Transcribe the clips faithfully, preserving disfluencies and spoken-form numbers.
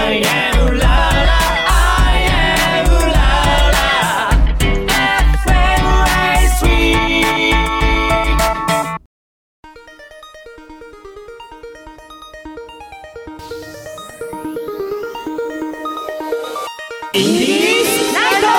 I am ララ I am ララ エフエム ライスウィーインディーズナイト。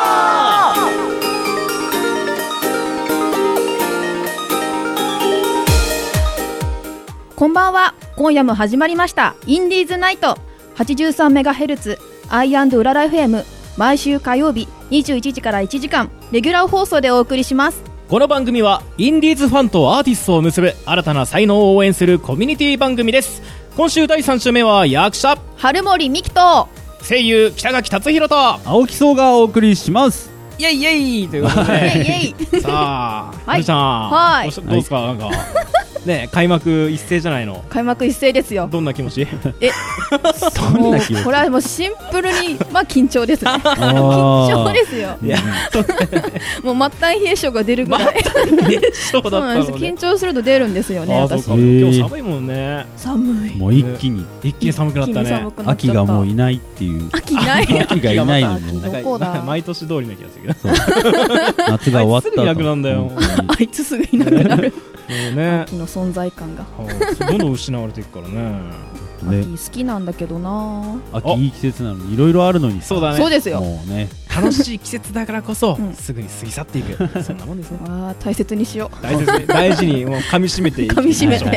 こんばんは。今夜も始まりましたインディーズナイト はちじゅうさんメガヘルツ アイアンド うらら エフエム、 毎週火曜日にじゅういちじからいちじかんレギュラー放送でお送りします。 この番組はインディーズファンとアーティストを結ぶ新たな才能を応援するコミュニティ番組です。今週だいさん週目は役者春森美希と声優北垣達弘と青木荘がお送りします。 イエイイエイということでイエイイエイさあ、 はい、 ちゃん、 はい、 どうですか、なんかね、開幕一斉じゃないの。 開幕一斉ですよ。 どんな気持ち？ えどんな気持ち？ これはもうシンプルにまあ緊張ですね。緊張ですよ。 いやもう末端冷え性が出るぐらい。 そうだったのね。 緊張すると出るんですよね。 あ、 私。 そうか。今日寒いもんね。 寒い。 もう一気に一気に寒くなったね。 秋がもういないっていう。 秋ない。 秋がいないのに。 どこだ。 毎年通りな気がするけど。 夏が終わった。 すぐいなくなるんだよ。 あいつすぐいなくなる。 ね、 秋の存在感がどんどん失われていくからね。 秋好きなんだけどな。 秋いい季節なのにいろいろあるのに。 そうだね。 そうですよ。 もうね、 楽しい季節だからこそ、 うん、 すぐに過ぎ去っていく。そんなもんですね。 ああ、大切にしよう。 大切に大事にもう噛み締めていきましょう。 噛み締めて。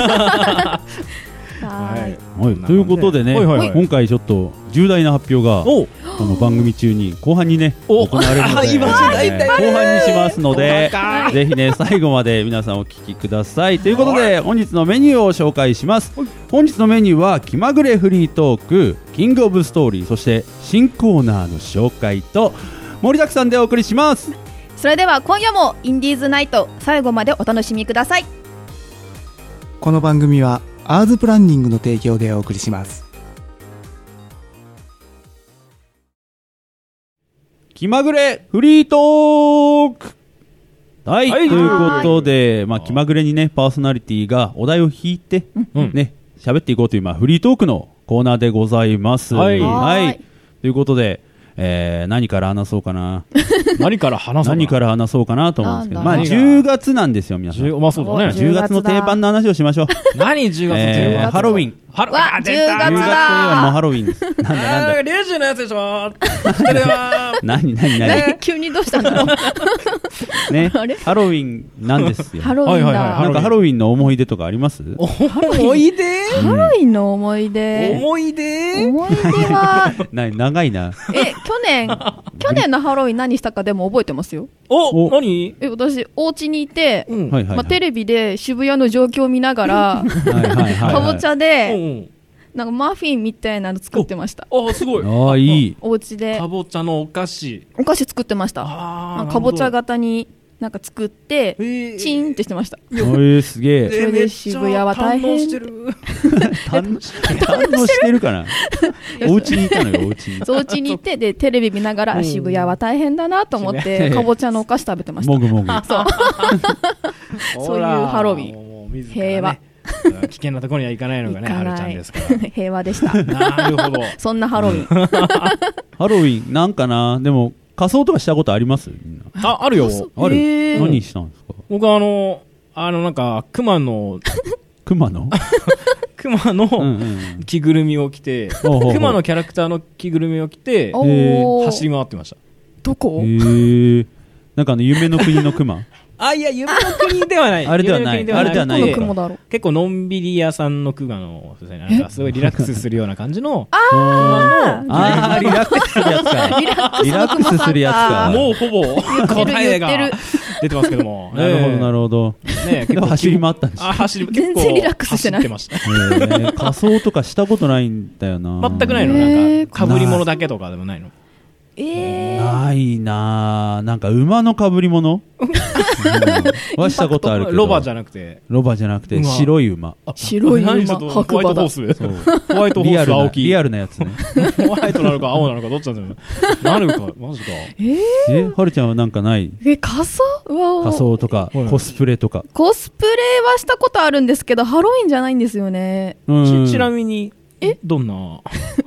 はい、はい、ということでね、はいはいはい、今回ちょっと重大な発表がこの番組中に後半にね行われるので、ね、後半にしますのでぜひね最後まで皆さんお聞きください。ということで本日のメニューを紹介します。本日のメニューは気まぐれフリートーク、キングオブストーリー、そして新コーナーの紹介と盛りだくさんでお送りします。 それでは今夜もインディーズナイト最後までお楽しみください。 この番組はアーズプランニングの提供でお送りします。 気まぐれフリートーク、はい、はい、ということで、まあ、気まぐれにねパーソナリティがお題を引いて、うん、ね喋っていこうという、まあ、フリートークのコーナーでございます。はい、はい、ということで、えー、何から話そうかな何から話そうかな何から話そうかなと思うんですけど、まあじゅうがつなんですよ皆さん。 まあそうだね。 じゅうがつの定番の話をしましょう。 何じゅうがつの定番？ ハロウィン。 ハロウィン。 じゅうがつだ。 じゅうがつといえばもうハロウィンです。なんだなんだ。 リュウジのやつでしょ。知ってるよ。 何何何。 急にどうしたんだろう。 ね。ハロウィンなんですよ。 ハロウィンだ。 なんかハロウィンの思い出とかあります？ 思い出？ ハロウィンの思い出。 思い出？ 思い出は。 長いな。 え、去年去年のハロウィン何したかでも覚えてますよ。 お、何？ え、私お家にいて、 うん、まあ、テレビで渋谷の状況を見ながらかぼちゃでなんかマフィンみたいなの作ってました。 あ、すごい。 あ、いい。 お家でかぼちゃのお菓子お菓子作ってました。あ、かぼちゃ型になんか作ってチンってしてました。 えー、すげえ。 それで渋谷は大変。 堪能してる。 堪能してるかな。お家にいたのよ、お家に。 そう、お家にいてでテレビ見ながら渋谷は大変だなと思ってかぼちゃのお菓子食べてました。 もぐもぐ。 そうそういうハロウィン、平和。 危険なところには行かないのがね、はるちゃんですから。 平和でした。 なるほど。 そんなハロウィン。 ハロウィンなんかな。でも仮装とかしたことあります？みんな。 あ、あるよ。 ある。何したんですか？ 僕はあのあのなんか熊の熊の熊の着ぐるみを着て、熊のキャラクターの着ぐるみを着て走り回ってました。 どこ？ なんかあの夢の国の熊。 あ、いや、夢の国ではない。 あれではない。あれではない。 結構のんびり屋さんの熊の、なんかすごいリラックスするような感じの。 ああ、リラックスするやつか。リラックスするやつか。 もうほぼ答えが出てますけども。 なるほど、なるほど。ね、結構走り回ったんです。 あ、走り、 全然リラックスしてない。 走ってました。 仮装とかしたことないんだよな。 全くないの？なんか、被り物だけとかでもないの？ えー、 ないなぁ。なんか馬の被り物はしたことあるけど、 ロバじゃなくてロバじゃなくて白い馬。 白い馬、 白馬だ。ホワイトホース、ホワイトホース青木、 リアルなやつね。 ホワイトなのか青なのかどっちなんだろう。なるかマジか。 えー、 え、はるちゃんはなんかない？ え、仮装？ 仮装とかコスプレとか。 コスプレはしたことあるんですけどハロウィンじゃないんですよね。 ちなみにえどんな？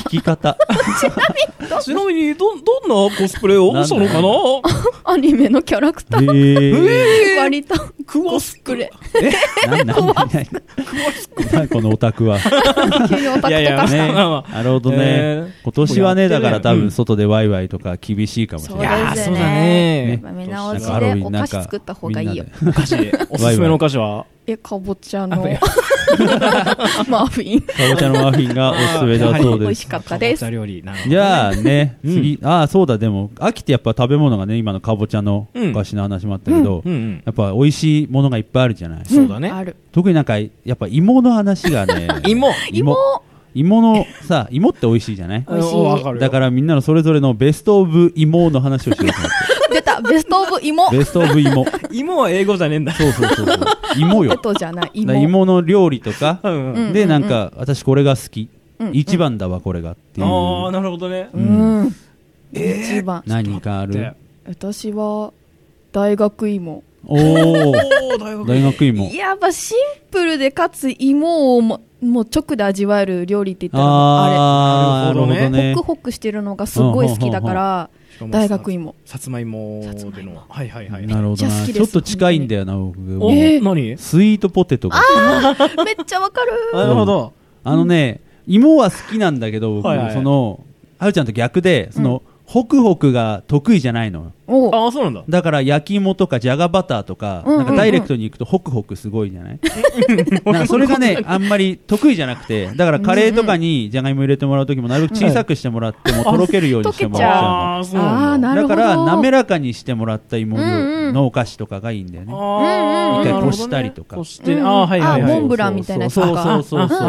聞き方ちなみにどどんなコスプレをしたのかな。 アニメのキャラクター、 えー、 割とコスプレえななななこのオタクは急にオタクとかした、 ね、なるほどね、えー、今年はねだから多分外でワイワイとか厳しいかもしれない。 いやそうだね、みんなお家でお菓子作った方がいいよ。 お菓子おすすめのお菓子はえかぼちゃのマフィン、 かぼちゃのマフィンがおすすめだそうです。 美味しかったです。 かぼちゃ料理なの、ね、 じゃあね次、うん、ああそうだ、でも秋ってやっぱ食べ物がね今のかぼちゃのお菓子の話もあったけど、うんうん、やっぱ美味しいものがいっぱいあるじゃない、うん、 そうだね、 特になんかやっぱ芋の話がね芋芋芋のさ芋って美味しいじゃない。 美味しい。 だからみんなのそれぞれのベストオブ芋の話をしようと思って出たベストオブ芋。 ベストオブ芋芋は英語じゃねえんだ。 そうそうそうそう芋よ。 ポテトじゃない芋。 芋の料理とか、 うんうん、 でなんか私これが好き、うんうん、一番だわこれがっていう。 ああなるほどね、 うんうん、 えー、 一番何かある。 私は大学芋。 おお大学芋。 やっぱシンプルでかつ芋をももう直で味わえる料理って言ったらああれなるほどね、 ホクホクしてるのがすごい好きだから大学芋。 さつまいもでのはいはいはい。 なるほどな。ちょっと近いんだよな僕。 え何？ スイートポテトが。 ああめっちゃわかる。 なるほど。 あのね芋は好きなんだけど僕そのはるちゃんと逆でそのホクホクが得意じゃないの。 ああそうなんだ。 だから焼き芋とかじゃがバターとか、なんかダイレクトに行くとホクホクすごいじゃない。なんかそれがねあんまり得意じゃなくて、だからカレーとかにじゃがいも入れてもらうときもなるべく小さくしてもらってもとろけるようにしてもらっちゃうの。 ああなるほど。 だから滑らかにしてもらった芋のお菓子とかがいいんだよね。一回こしたりとか。 こしてああはいはいはい。 モンブランみたいなやつとか。 そうそうそうそう。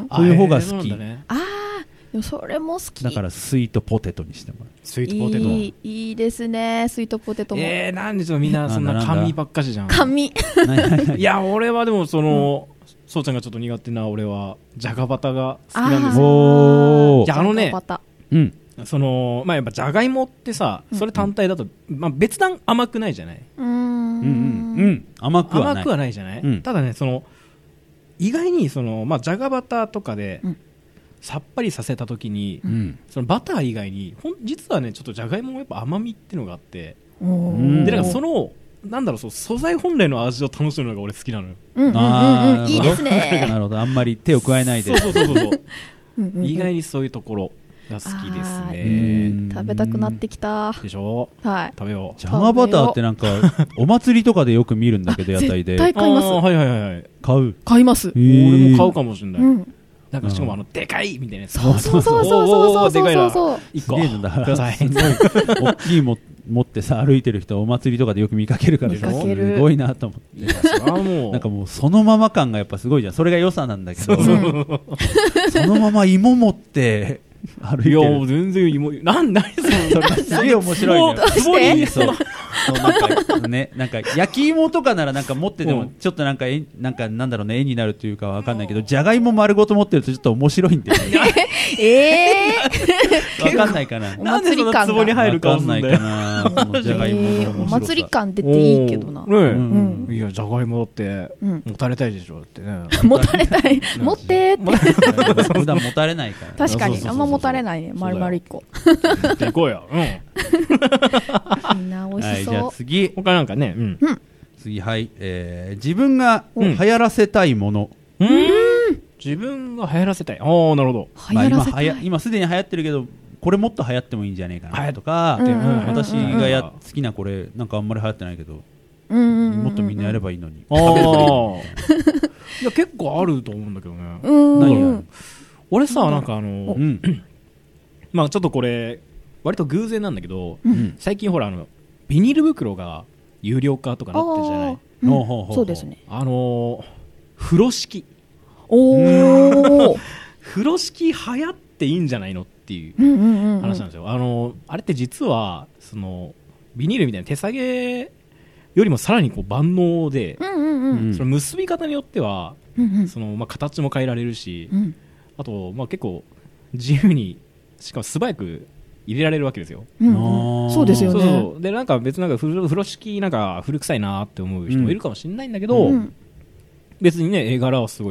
そういう方が好き。 ああ。それも好きだからスイートポテトにしてもらう。 スイートポテトいい、いいですねスイートポテトも。 えー、なんでしょうみんなそんな甘味ばっかしじゃん。 甘味いや俺はでもその、うん、そうちゃんがちょっと苦手な俺はじゃがバタが好きなんですよ。 おじゃああのね、 うん、 そのまあやっぱじゃがいもってさそれ単体だと、うん、まあ別段甘くないじゃない。 うーん、うんうんうん甘くはない。 甘くはないじゃない、うん、ただねその意外にそのまあじゃがバタとかで、うんさっぱりさせたときに、うん、そのバター以外にほん実はねちょっとじゃがいももやっぱ甘みっていうのがあって、でなんかそのなんだろうそう素材本来の味を楽しむのが俺好きなのよ。 うんうんうんうん、いいですね。 なるほどあんまり手を加えないで。 そうそうそうそう意外にそういうところが好きですね。 食べたくなってきたでしょ。 はい。 食べよう。 じゃがバターってなんかお祭りとかでよく見るんだけど屋台で。 絶対買います。 はいはいはい。 買う。 買います。 俺も買うかもしれない。 うんなんかしかもあのでかいみたいなやつ。 そうそうそうそうそうそうそうそう。 一個ください。大きいも持ってさ歩いてる人お祭りとかでよく見かけるからさすごいなと思って。なんかもうそのまま感がやっぱすごいじゃん。それが良さなんだけど。そのまま芋持って歩いてる。 いや全然芋なん何それすげえ面白いね。 どうして？ そうなんかねなんか焼き芋とかならなんか持っててもちょっとなんかえなんかなんだろうね絵になるというかわかんないけどじゃがいも丸ごと持ってるとちょっと面白いんだよね。 えーわかんないかな。 なんでそんな壺に入るかわかんないかな。そのじゃがいもの面白さ。 お祭り感出ていいけどな。 いやじゃがいもだって持たれたいでしょってね。 持たれたい持ってって普段持たれないから。 確かにあんま持たれないね丸々一個。 持っていこうや。 みんな美味しそう。 じゃあ次他なんかね。 次はい自分が流行らせたいもの。 自分が流行らせたい。ああなるほど。 今すでに流行ってるけどこれもっと流行ってもいいんじゃないかなとか、私がや好きなこれなんかあんまり流行ってないけどもっとみんなやればいいのに。 いや結構あると思うんだけどね。何俺さなんかあのまあちょっとこれ割と偶然なんだけど最近ほらあのビニール袋が有料化とかなってるじゃない。 そうですね。 あの風呂敷。 おお風呂敷流行っていいんじゃないのっていう話なんですよ。あのあれって実はそのビニールみたいな手提げよりもさらにこう万能で、その結び方によってはそのまあ形も変えられるし、あとまあ結構自由にしかも素早く入れられるわけですよ。 そうですよね。 そうそうでなんか別になんか風呂敷なんか古臭いなって思う人もいるかもしれないんだけど、別にね絵柄はすごい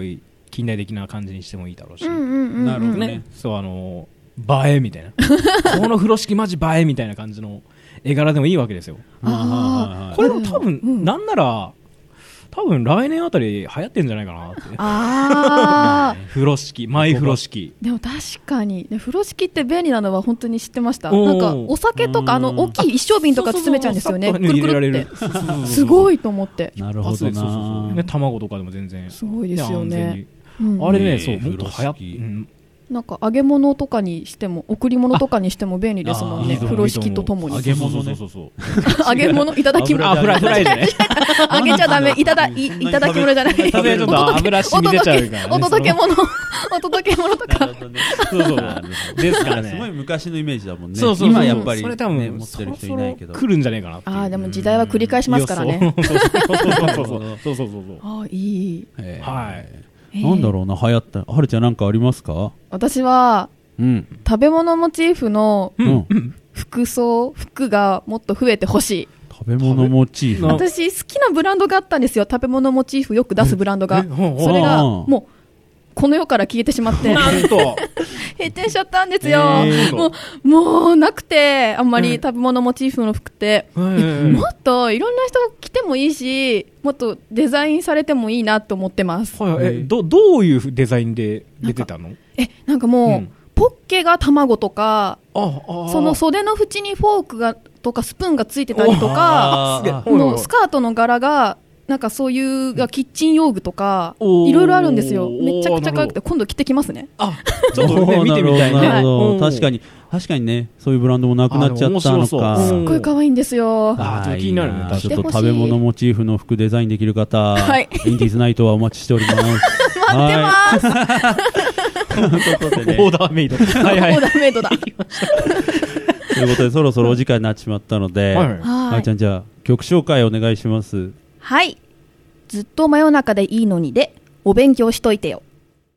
近代的な感じにしてもいいだろうし、 うんうんうんうん、 なるほどね。 そうあの映えみたいなこの風呂敷マジ映えみたいな感じの絵柄でもいいわけですよ。 あこれも多分、 うん、 なんなら多分来年あたり流行ってんじゃないかなって。 あ風呂敷、マイ風呂敷。 でも確かに、ね、風呂敷って便利なのは本当に知ってました。なんかお酒とかあの大きい一升瓶とか包めちゃうんですよね。くるくるってすごいと思って。 なるほどな。そうそうそうね、卵とかでも全然すごいですよね。 うん、あれね、そうもっと流行って、うん、 なんか揚げ物とかにしても贈り物とかにしても便利ですもんね。風呂敷とともに揚げ物ね。 そうそうそう揚げ物いただき物。 あ、フライフライでね。 揚げちゃダメ。いただいいただき物じゃない。 食べると油染み出ちゃうからね。 お届け物お届け物とか。 そうそうですからね。 すごい昔のイメージだもんね。 そうそう今やっぱりそれ多分持ってる人いないけど来るんじゃないかな。 ああでも時代は繰り返しますからね。 そうそうそうそうそう。 あいい。 はい。 なんだろうな、流行った。はるちゃんなんかありますか？ 私は、うん、食べ物モチーフの服装、服がもっと増えてほしい。 食べ物モチーフ。 私好きなブランドがあったんですよ。食べ物モチーフよく出すブランドが。それがもうこの世から消えてしまって。 なんと閉店しちゃったんですよ。もう、もうなくて、あんまり食べ物モチーフの服って、もっといろんな人着てもいいし、もっとデザインされてもいいなと思ってます。 はい、えどどういうデザインで出てたの？ えなんかもう、うん、ポッケが卵とか、 ああその袖の縁にフォークがとかスプーンがついてたりとか、もうスカートの柄がなんかそういうキッチン用具とかいろいろあるんですよ。めちゃくちゃ可愛くて今度着てきますね。 あ、ちょっと、ね、見てみたいね。 なるほど、確かに確かにね、そういうブランドもなくなっちゃったのか。 すっごい可愛いんですよ。 あー、気になるね。 ちょっと食べ物モチーフの服デザインできる方、 はい、 インディーズナイトはお待ちしております。 待ってます。 ということでね、 オーダーメイド。はいはい。 オーダーメイドだ。 ということでそろそろお時間になってしまったので、はい、あーちゃんじゃあ曲紹介お願いします。 はい。ずっと真夜中でいいのにでお勉強しといてよ。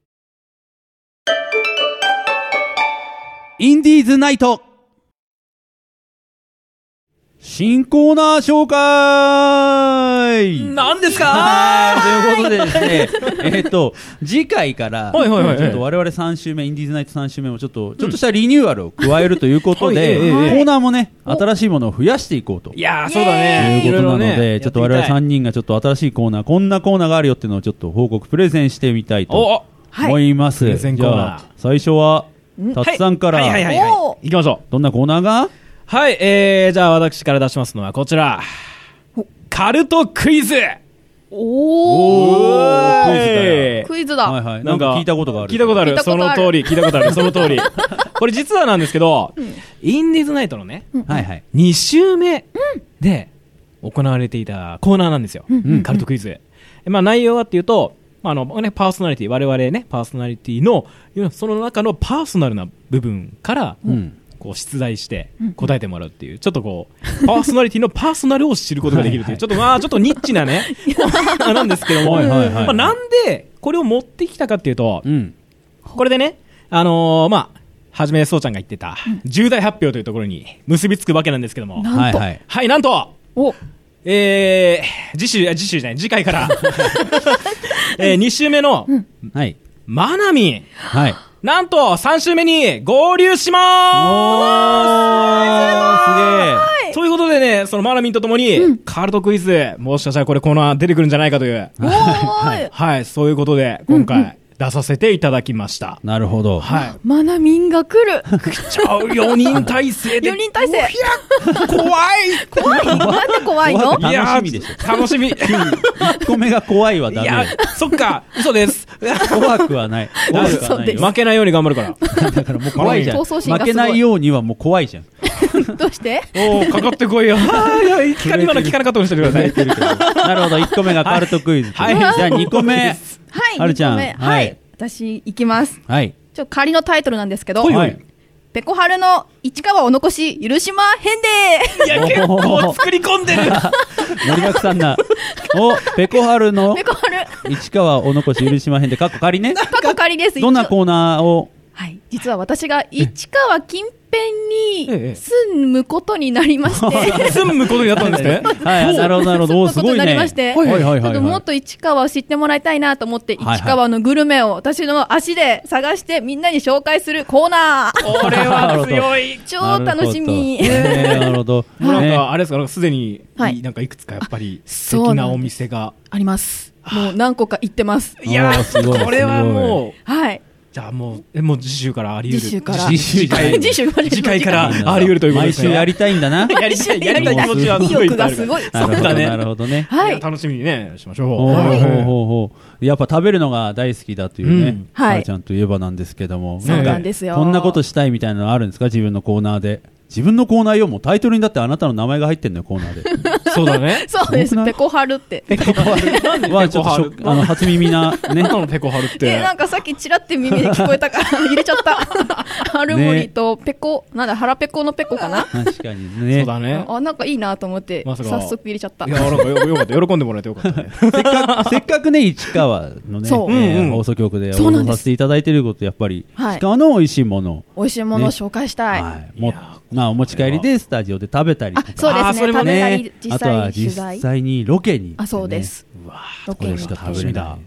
インディーズナイト新コーナー紹介何ですか？ はい、ということでですね、えっと次回からはいはいはい、 ちょっと我々さん週目インディーズナイトさん週目もちょっとちょっとしたリニューアルを加えるということで、うんはい、コーナーもね新しいものを増やしていこうと。 いやーそうだね。 ということなので、ね、ちょっと我々さんにんがちょっと新しいコーナーこんなコーナーがあるよっていうのをちょっと報告プレゼンしてみたいと思います。 はい、じゃあ最初はたつさんから、 はいはいはいはいはい、行きましょう。 どんなコーナーが？ はい、えー、じゃあ私から出しますのはこちら、カルトクイズ。 おー、クイズだよ。 クイズだ。 はいはい、なんか聞いたことがある。 聞いたことある。その通り、聞いたことある。その通り。これ実はなんですけど、うん、インディーズナイトのね、 うんはいはい、に週目で行われていたコーナーなんですよ。うん、カルトクイズ。まあ内容はっていうと、あのね、パーソナリティ、我々ね、パーソナリティの、その中のパーソナルな部分から、うんこう出題して答えてもらうっていう、ちょっとこうパーソナリティのパーソナルを知ることができるという、ちょっとまあちょっとニッチなねなんですけども、まあなんでこれを持ってきたかっていうと、うん、これでね、あのー、まあはじめそうちゃんが言ってた重大発表というところに結びつくわけなんですけども、 なんとはい、はい、なんとおえー、次週次週じゃない次回から、えー、に週目の、うん、はい、マナミン、はい、なんとさん週目に合流しまーす。すげえ。ということでね、そのマナミンとともに、うん、カルトクイズ、もしかしたらこれコーナー出てくるんじゃないかという、はい、はい、そういうことで今回、うんうん出させていただきました。 なるほど。 はい。マナミンが来る。 来ちゃうよにん体制で。 よにん体制。いや怖い。 怖い。なんで怖いの？ いや楽しみでしょ。 楽しみ。いっこめが怖いはダメ。いやそっか嘘です。 怖くはない。 怖くはない。負けないように頑張るから。 だからもう怖いじゃん。負けないようにはもう怖いじゃん。 どうして？ おおかかってこいよ。はいや聞か今の聞かなかったことにしてください。 なるほどいっこめがカルトクイズ。はい。じゃあにこめ。 はい。 はるちゃん。 はい。私行きます。 はい。 ちょ仮のタイトルなんですけど、 はい、 ペコハルの市川お残し許しまへんで。 いや結構作り込んでる。 盛りだくさんな。おペコハルの市川お残し許しまへんで。かっこ仮ね。 かっこ仮です。 どんなコーナーを。 はい。 実は私が市川近辺に住むことになりまして、 住むことになったんですね。 はい、なるほどなるほど。 住むことになりまして、もっと市川を知ってもらいたいなと思って、市川のグルメを私の足で探してみんなに紹介するコーナー。 これは強い。 超楽しみ。 なるほど。 なんかあれですか、すでになんかいくつかやっぱり素敵なお店があります。もう何個か行ってます。 いやー、これはもう、 はい。 じゃあもう、え、もう次週からあり得る。 次週から。 次回、次回からあり得るということですね。 毎週やりたいんだな。 やりたい、やりたい気持ちはすごい。 意欲がすごい。 そうだね。なるほどね。 はい。 楽しみにね、しましょう。 ほうほうほう。やっぱ食べるのが大好きだというね、はるちゃんといえばなんですけども。 そうなんですよ。 こんなことしたいみたいなのあるんですか、自分のコーナーで。自分のコーナーよ、もうタイトルにだってあなたの名前が入ってんのよ、コーナーで。 そうだね。 そうです。ペコハルって。 ペコハル。 はちょっとあの初耳なね。 何のペコハルって。 え、なんかさっきチラって耳で聞こえたから入れちゃった。ハルモリとペコ、なんだ腹ペコのペコかな。 確かにね。 そうだね。 あ、なんかいいなと思って早速入れちゃった。 いや、なんかよかった。喜んでもらえてよかったね。 せっかくせっかくね市川のね放送局で放送させていただいていること、やっぱり市川の美味しいもの、 美味しいものを紹介したい。 もまあお持ち帰りでスタジオで食べたりとか、 そうですね、食べたり実際あとは実際にロケに、 あ、そうです。 ロケにしか食べれない、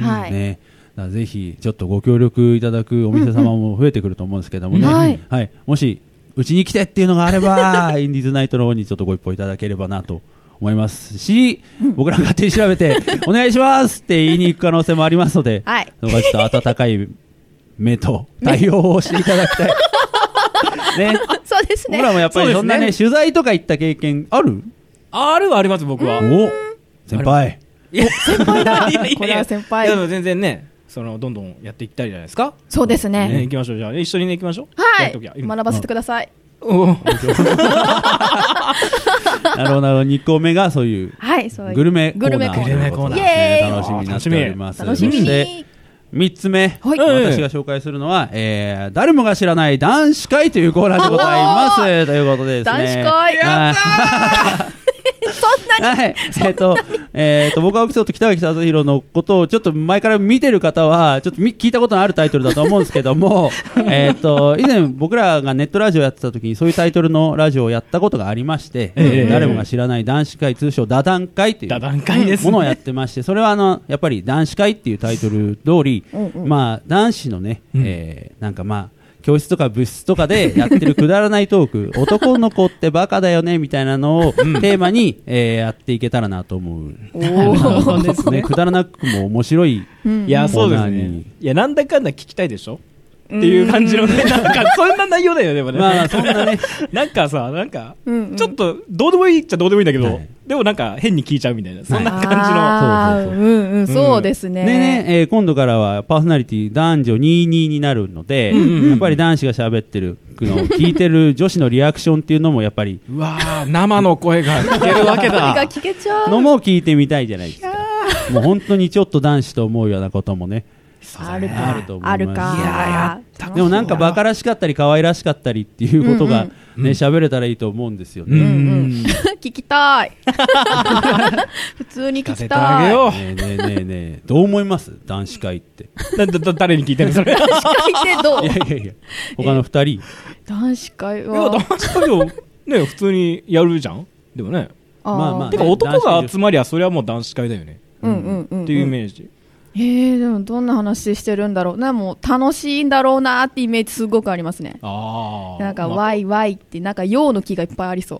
はいね。ぜひちょっとご協力いただくお店様も増えてくると思うんですけどもね、はい、もしうちに来てっていうのがあればインディーズナイトの方にちょっとご一報いただければなと思いますし、僕らが勝手に調べてお願いしますって言いに行く可能性もありますので、 はい、 そこはちょっと温かい目と対応をしていただきたい。ね、 そうですね。 僕らもやっぱりそんなね、取材とか行った経験ある？ あるはあります、僕は。 お、先輩。 先輩だ。これは先輩。 いや、でも全然ね、そのどんどんやっていきたいじゃないですか。 そうですね。 ね、行きましょう。じゃあ一緒にね行きましょう。 はい。学ばせてください。 なるほどなるほど。にこめがそういうグルメコーナー、 グルメコーナー楽しみになっております。 楽しみに。 みっつめ、はい、私が紹介するのは、えー、誰もが知らない男子会というコーナーでございますということでですね。 男子会やったーそんなに、 はい、えっと、えっと、僕はオフィスと北脇達弘のことをちょっと前から見てる方は、ちょっと聞いたことのあるタイトルだと思うんですけども、えっと、以前僕らがネットラジオやってた時にそういうタイトルのラジオをやったことがありまして、えー、誰もが知らない男子会、通称ダダン会というものをやってまして、それはあの、やっぱり男子会っていうタイトル通り、うんうん、まあ、男子のね、うん、えー、なんかまあ、教室とか部室とかでやってるくだらないトーク男の子ってバカだよねみたいなのをテーマに、えー、やっていけたらなと思う。おですね、くだらなくも面白い、 うん、いやそうですね。いやなんだかんだ聞きたいでしょっていう感じのね、なんかそんな内容だよね。でもね、 まあそんなね、 なんかさ、なんかちょっとどうでもいいっちゃどうでもいいんだけど、はい、でもなんか変に聞いちゃうみたいな、そんな感じの。 はい、そうそうそう、うんうん、そうですね。 でね、えー、今度からはパーソナリティ男女にじゅうにになるので、うんうんうん、やっぱり男子が喋ってるのを聞いてる女子のリアクションっていうのもやっぱり、 うわー、生の声が聞けるわけだ。 声が聞けちゃうのも聞いてみたいじゃないですか。もう本当にちょっと男子と思うようなこともね。 あるか、 あると思います。 あるか。いややでもなんかバカらしかったり可愛らしかったりっていうことがね、喋、うんうん、れたらいいと思うんですよね。うんうん、 聞きたい。普通に聞きたい。 ねえねえねえねえ、どう思います男子会って。 だだ誰に聞いてるのそれ。 男子会ってどう？ いやいやいや、他の二人。 男子会は。いや男子会をね普通にやるじゃん。でもね。 あまあまあ、ね。 てか男が集まりゃそれはもう男子会だよね。 うんうんうん、うん。 っていうイメージ。 えー、でもどんな話してるんだろうね。もう楽しいんだろうなってイメージすごくありますね。 あなんかワイワイってなんか陽の木がいっぱいありそう。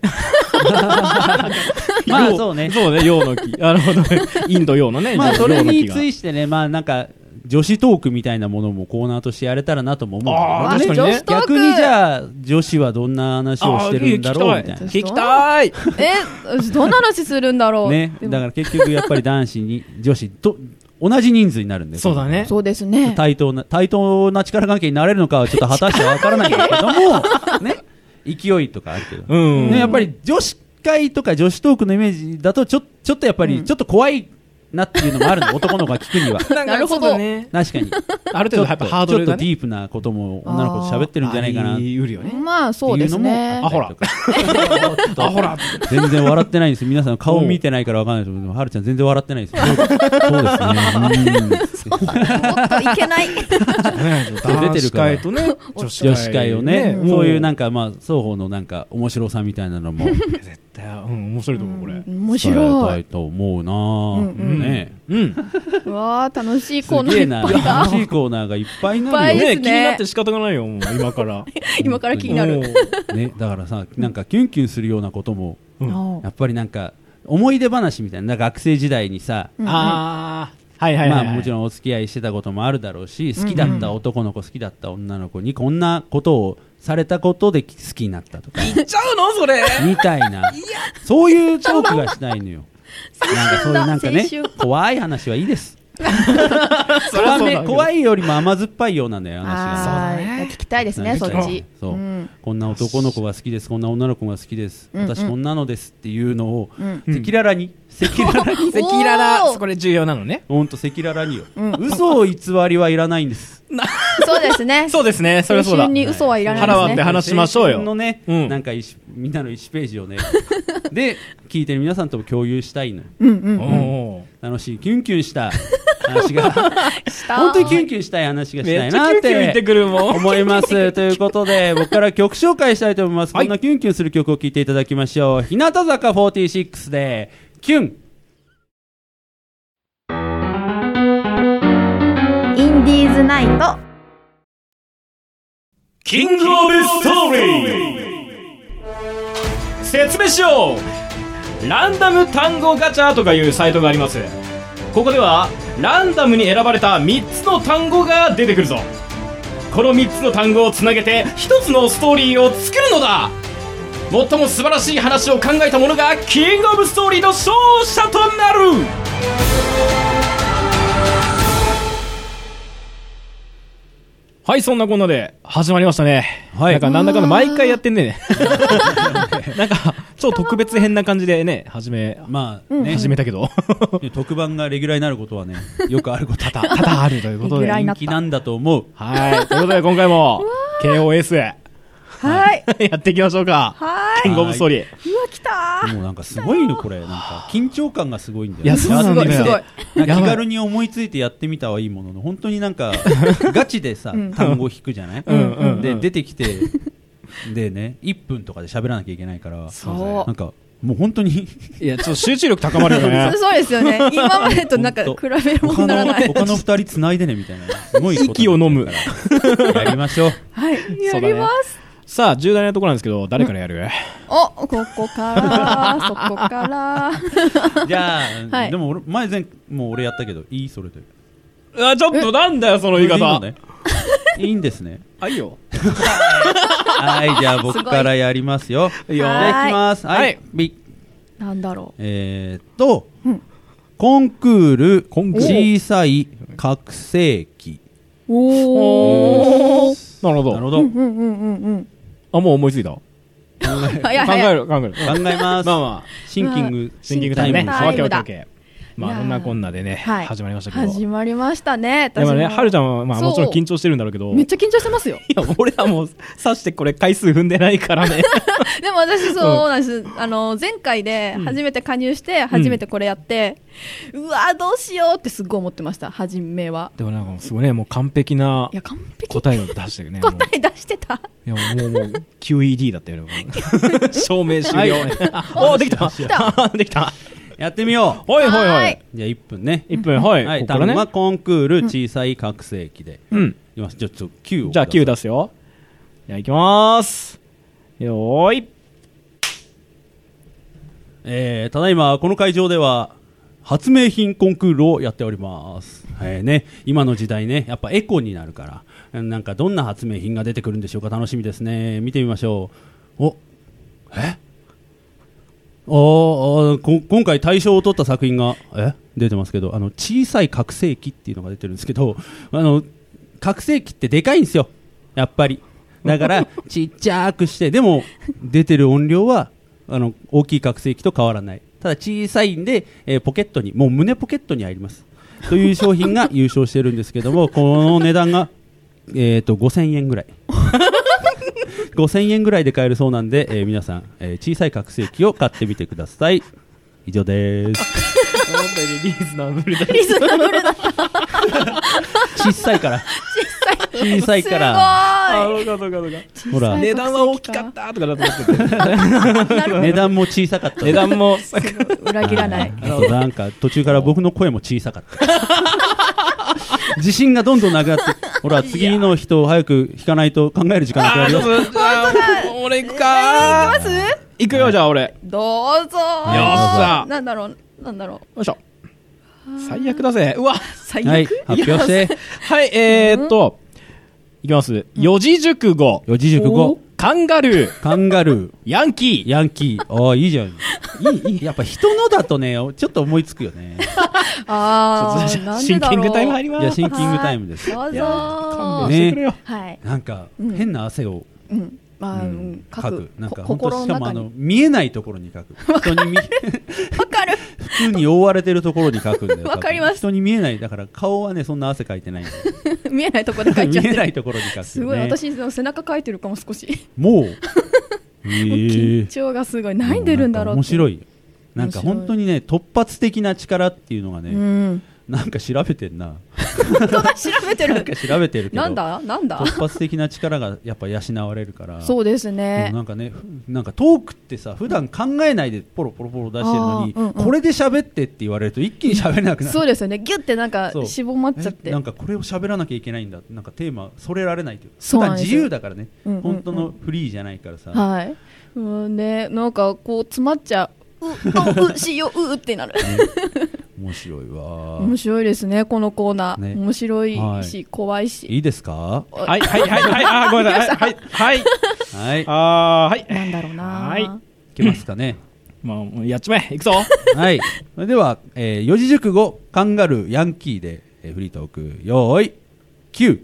まあそうね。 そうね、陽の木。なるほどね。インド陽のね。 まあそれについしてね、まあなんか女子トークみたいなものもコーナーとしてやれたらなとも思う。 ああ、確かにね。 逆にじゃあ女子はどんな話をしてるんだろうみたいな。 聞きたい。 え、どんな話するんだろう。 ね、だから結局やっぱり男子に女子と同じ人数になるんで。 そうだね。 そうですね。 対等な対等な力関係になれるのかはちょっと果たしてわからないんだけどもね、勢いとかあるけど、うんね、やっぱり女子会とか女子トークのイメージだとちょちょっとやっぱりちょっと怖いなっていうのもあるの男の子が聞くにはなるほど、 ね、 確かにある程度やっぱハードルが、ね、 ちょっとディープなことも女の子と喋ってるんじゃないかなっていうよね。 まあそうですね。 あほらあほら全然笑ってないんです。皆さん顔見てないからわかんないですけど、はるちゃん全然笑ってないですよ。そうですね。うんもっといけない出てるからとね、 女子会をね、そういうなんかまあ双方のなんか面白さみたいなのも絶対、うん、面白いと思うこれ。 面白いと思うな。ね。うん。 うわー楽しいコーナーいっぱいだ。 楽しいコーナーがいっぱいなるよね。 気になって仕方がないよ。もう今から今から気になる。 ね、だからさ、なんかキュンキュンするようなこともやっぱりなんか思い出話みたいな、学生時代にさ、 ああ。はいはいはい、はい、 まあもちろんお付き合いしてたこともあるだろうし、好きだった男の子、好きだった女の子にこんなことをされたことで好きになったとか言っちゃうのそれみたいな、そういうトークがしたいのよ。なんかそういうなんかね、怖い話はいいです。怖め怖いよりも甘酸っぱいようなんだよ話が。 そうね、聞きたいですね、そっち。 そう、うん、こんな男の子が好きです、こんな女の子が好きです、うんうん、私こんなのですっていうのを赤裸々に赤裸々に赤裸々、これ重要なのね。 ほんと赤裸々によ、うん、嘘を偽りはいらないんです。 そうですね。 そうですね。それはそうだ。 に嘘はいらないですね。 腹割って話しましょうよ。 のね、うん、なんかみんなのいちページをねで聞いてる皆さんとも共有したいの。 うんうんうん、 楽しいキュンキュンした話が本当にキュンキュンしたい話がしたいなって思いますということで、僕から曲紹介したいと思います。はい、こんなキュンキュンする曲を聴いていただきましょう。日向坂フォーティーシックスでキュン。 インディーズナイトキングオブストーリー。説明しよう。ランダム単語ガチャとかいうサイトがあります。ここではランダムに選ばれたみっつの単語が出てくるぞ。このみっつの単語をつなげてひとつのストーリーを作るのだ。最も素晴らしい話を考えた者がキングオブストーリーの勝者となる。はい、そんなこんなで始まりましたね。はい、なんかなんだかんだ毎回やってんねなんか超特別編な感じでね、始めまあね、始めたけど特番がレギュラーになることはね、よくあること多々多々あるということで人気なんだと思う。 はい、ということで今回も ケーオーエスはいやっていきましょうか。 はい、 キングオブストーリー。 うわ来たー。 もうなんかすごいのこれ、なんか緊張感がすごいんだよ。 いやすごいすごいすごい。 気軽に思いついてやってみたはいいものの、本当になんかガチでさ単語引くじゃない。で出てきてでね、いっぷんとかで喋らなきゃいけないから、そうなんかもう本当にいやちょっと集中力高まるよね。 そうですよね。今までとなんか比べるもんならない。 他の二人つないでねみたいな。すごい息を飲む。 やりましょう。 はい、やります。 さあ重大なところなんですけど、誰からやる？ お、ここからそこからじゃあ、はい、でも俺前前もう俺やったけどいい？それであ、ちょっとなんだよその言い方。 いい, いいんですね。 あ、いいよはい、じゃあ僕からやりますよ。いいよ。はい、いきます。はい、はい、ビなんだろう。 えー、っと、うん、コンクール小さい拡声器。 おー、 なるほどなるほど。 うんうんうんうん。 あ、もう思いついた。考える考える考えます。まあまあシンキングシンキングタイムね。オッケーオッケーオッケー。まあこんなこんなでね、始まりましたけど。 始まりましたね。 でもね、はるちゃんはまあもちろん緊張してるんだろうけど。 めっちゃ緊張してますよ。 いや俺はもうさしてこれ回数踏んでないからね。 でも私そうなんです。あの前回で初めて加入して初めてこれやって、うわどうしようってすごい思ってました。初めは。 でもなんかすごいね、もう完璧な答えを出してるね。 答え出してた。 いやもうもう キューイーディー だったよね。証明終了。おできた。できた。 やってみよう。はいはいはい。 じゃあいっぷんね。 いっぷん、はい。 はい、単語はコンクール小さい拡声器で。うん。いきます。じゃあちょっときゅうを。 じゃあきゅう出すよ。じゃあいきまーす。よーい。 えー、ただいまこの会場では発明品コンクールをやっております。えーね、今の時代ね、やっぱエコになるから、なんかどんな発明品が出てくるんでしょうか。楽しみですね。見てみましょう。お、えおーこ今回大賞を取った作品がえ出てますけど、あの小さい拡声器っていうのが出てるんですけど、あの拡声器ってでかいんですよやっぱり。だからちっちゃくして、でも出てる音量はあの大きい拡声器と変わらない。 ただ小さいんで、えー、ポケットにもう胸ポケットに入りますという商品が優勝してるんですけどもこの値段が、えー、とごせんえんぐらいごせんえんぐらいで買えるそうなんで、えー、皆さん、えー、小さい拡声器を買ってみてください。以上です思ったよりリーズナブルだリズナブルだ小さいから小さい小さいからあそうかそうかそうかほら値段は大きかったとかだと思ってて値段も小さかった値段も裏切らないあとなんか途中から僕の声も小さかった自信がどんどんなくなってほら次の人を早く引かないと考える時間がかかるよ。 本当だ俺行くかえー、行きます行くよじゃあ俺どうぞよっしゃなんだろうなんだろうよいしょ最悪だぜうわ最悪、 はい発表してはいえー、っといきます四字熟語四字熟語カンガルーカンガルーヤンキーヤンキーああいいじゃんいいいいやっぱ人のだとねちょっと思いつくよねあーなんシンでだろうキングタイム入りますいやシンキングタイムですどういや勘ぞ弁してくれよ、 はいなんか、 うん変な汗を、 うんまあ、 ううんん、書く書くなんかこ本当心の中にしかもあの見えないところに書く人に見わかる普通に覆われてるところに書くんだよわかります人に見えないだから顔はねそんな汗かいてないんだよ見えないところで書いちゃっ見えてるないところに書く、ね、 すごい私の背中書いてるかも少しもうえ緊張がすごい何出るんだろうって面白いなんか面白い本当にね突発的な力っていうのがね、 うんなんか調べてんな本当だ調べてるなんか調べてるけどなんだなんだ突発的な力がやっぱ養われるからそうですもねうなんかねふなんかトークってさ普段考えないでポロポロポロ出してるのに、 あーうんうんこれで喋ってって言われると一気に喋れなくなるそうですよねギュッてなんかそう絞まっちゃってえなんかこれを喋らなきゃいけないんだなんかテーマそれられないというそうなんですよ普段自由だからね、 うんうんうん本当のフリーじゃないからさ、 はいうんねなんかこう詰まっちゃうううしよううってなるね面白いわ面白いですねこのコーナー、 ね面白いし、 はい怖いしいいですかはいはいはいはいあごめんなさいはいはいはいあーはいなんだろうなはいいけますかねまあもうやっちまえいくぞはいそれでは、えー、四字熟語カンガルーヤンキーで、えー、フリートークよーいキュー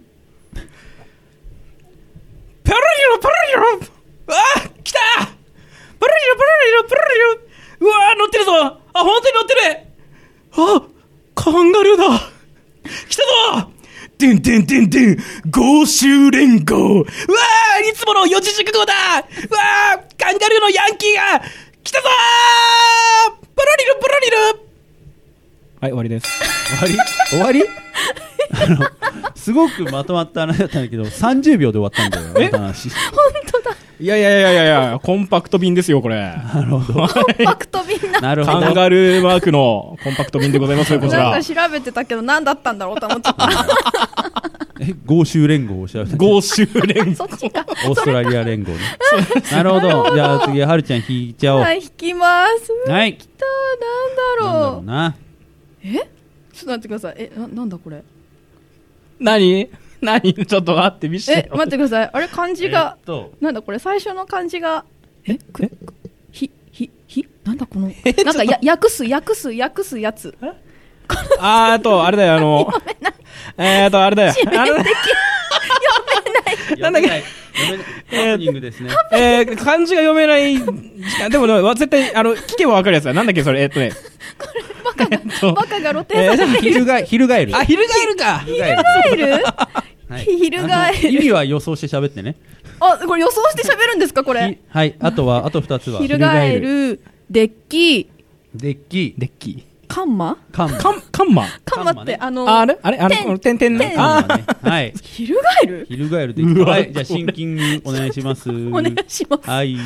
プルリロプルリロあー来たプルリロプルリロプルリロうわー乗ってるぞあ本当に乗ってるあカンガルーだ来たぞでんでんでんでん豪州連合うわーいつもの四字熟語だうわーカンガルーのヤンキーが来たぞープルリルプルリルはい終わりです終わり終わりあのすごくまとまった話だったんだけどさんじゅうびょうで終わったんだよえあの話いやいやいやいやいやコンパクト便ですよこれなるほどコンパクト便ななるほどカンガルーマークのコンパクト便でございますよこちらなんか調べてたけど何だったんだろうと思っちゃったえ豪州連合を調べた豪州連合そっちかオーストラリア連合ねなるほどじゃあ次はるちゃん引いちゃおうはい引きますはいきたなんだろうなんだろうなえちょっと待ってくださいえななんだこれ何何ちょっと待って見せえて待ってくださいあれ漢字が、 えっとなんだこれ最初の漢字がえくえひひひなんだこのなんかや訳す訳す訳すやつあーあとあれだよあのえーとあれだよあれだよ読めない読めないハプニングですねえー、漢字が読めない時間でもでも絶対あの聞けば分かるやつだなんだっけそれえっとねバカが、 えっとバカが露呈させている、 翻翻るあ翻るか翻る翻る翻あの意る味は予想して喋ってねあこれ予想して喋るんですかこれひはいあとはあと二つは翻るデッキデッキデッキカンマカンカンカンマカンマって、 カンマねあのああれあれあれ点この点々ね点あカンマねはい翻る翻るデッうわキはいじゃあシンキングお願いしますお願いしますはい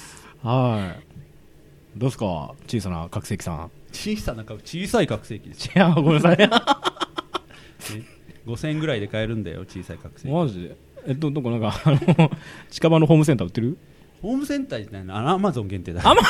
はいどうですか小さな拡声器さん小さなか小さい拡声器ですいやごめんなさいごせんえんぐらいで買えるんだよ小さい拡声器マジでえどどこなんかあの近場のホームセンター売ってるホームセンターじゃないのアマゾン限定だアマ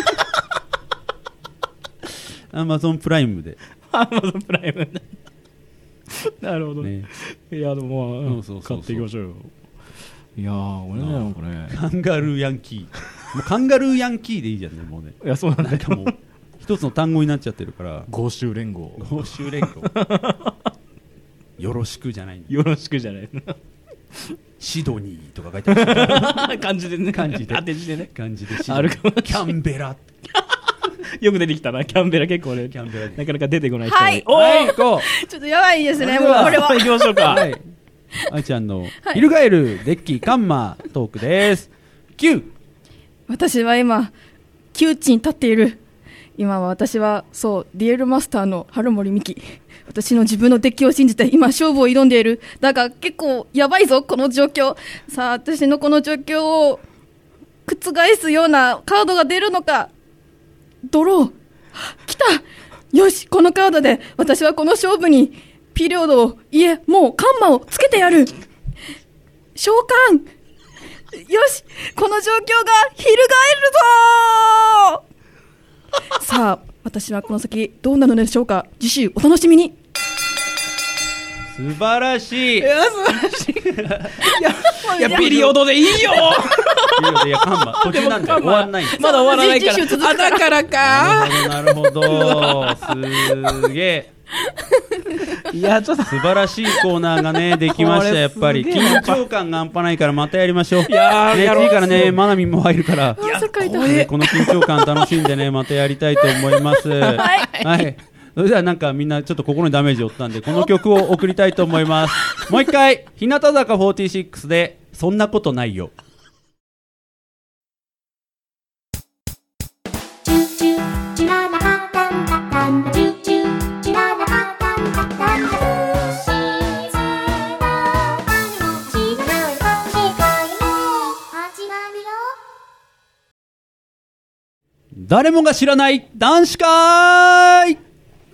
アマゾンプライムでアマゾンプライムなるほどねねいやでもまあ、うんそうそうそうそう買っていきましょうよいやー俺ねなんかねカンガルーヤンキーもうカンガルーヤンキーでいいじゃんねもうねいやそうなんだなんかもう一つの単語になっちゃってるから豪州連合豪州連合よろしくじゃないんだよろしくじゃないシドニーとか書いてある漢字でね漢字で当て字でね感じでシドニーあるかもしれないキャンベラよく出てきたな、キャンベラ結構ね、キャンベラなかなか出てこない人はい、 おー、 こちょっとやばいですね、もうこれは。 行きましょうか。 はい。あいちゃんの、ヒルガエル、デッキ、カンマ、トークです。きゅう。 私は今、窮地に立っている。今は私は、そう、デュエルマスターの春森美希。私の自分のデッキを信じて今勝負を挑んでいる。だが結構やばいぞ、この状況。さあ、私のこの状況を覆すようなカードが出るのか。ドロー。来た。よし、このカードで私はこの勝負にピリオドを、いえ、もうカンマをつけてやる。召喚。よし、この状況が翻るぞー。さあ、私はこの先どうなるのでしょうか。次週お楽しみに。 素晴らしい。いや、素晴らしい。いや、ピリオドでいいよ。 ピリオド、いや、カンマ途中なんだよ。終わんない。 まだ終わらないから。 次週続くから。 あ、だからか。 なるほど、なるほど。すげえ。 いや、ちょっと素晴らしいコーナーがねできました。やっぱり緊張感が半端ないからまたやりましょう。 いやー、 ね、次からねマナミンも入るから、 いや、 ね、この緊張感楽しんでねまたやりたいと思います。はい、はい、それではなんかみんなちょっと心にダメージを負ったんでこの曲を送りたいと思います。もう一回日向坂フォーティーシックスでそんなことないよ。誰もが知らない男子会。うわー、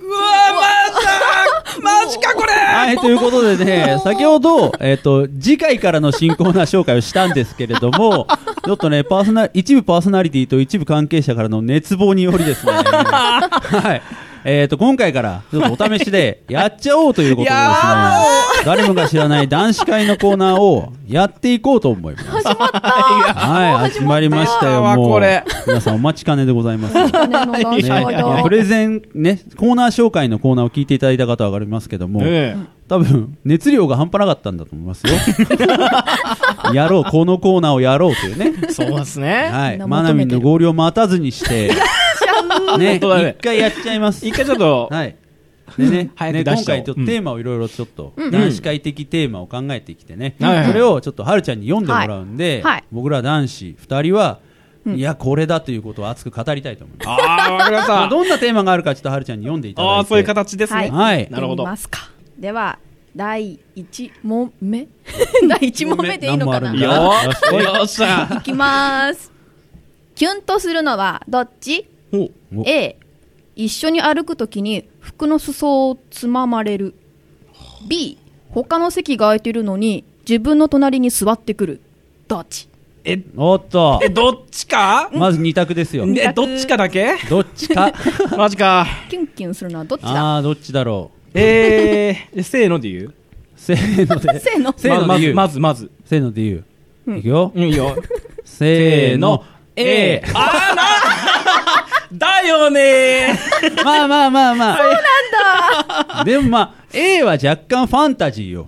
マジかマジかこれ。 はい、ということでね、先ほど、えっと、次回からの新コーナー紹介をしたんですけれども、ちょっとね、パーソナ、一部パーソナリティと一部関係者からの熱望によりですね、はい。えっと、今回からちょっとお試しでやっちゃおうということでですね、誰もが知らない男子会のコーナーをやっていこうと思います。 始まった。 はい、始まりましたよ。もうこれ皆さんお待ちかねでございます。ね、 ね、 プレゼンね、コーナー紹介のコーナーを聞いていただいた方はわかりますけども、ええ、多分熱量が半端なかったんだと思いますよ。やろう、このコーナーをやろうというね。 そうですね。 はい、マナミンの合流を待たずにして。ね、一回やっちゃいます。 一回ちょっと、 はい。でね、ね、今回ちょっとテーマをいろいろちょっと、男子会的テーマを考えてきてね、それをちょっとはるちゃんに読んでもらうんで、僕ら男子ふたりは、いや、これだということを熱く語りたいと思います。 ああ、わかりました。 どんなテーマがあるかちょっとはるちゃんに読んでいただいて。 ああ、そういう形ですね。 はい。 なるほど。 では、だいいち問目だいいち問目でいいのかな。 よっしゃ。 いきまーす。キュンとするのはどっち？ A、一緒に歩くときに服の裾をつままれる。 B、他の席が空いてるのに自分の隣に座ってくる。どっち？ え、 おっと、 え、どっちか？ まずに択ですよ。 え、どっちかだけ？ どっちか。 マジか。 キュンキュンするのはどっちだ？ あー、どっちだろう。 えー、せーので言う？ せーので。 せーの。 せーので言う。 まず、まず。 せーので言う。いくよ。 いいよ。 せーの。A。 あーなだよねー。まあまあまあまあ。 そうなんだ。 でもまあ、A は若干ファンタジーよ。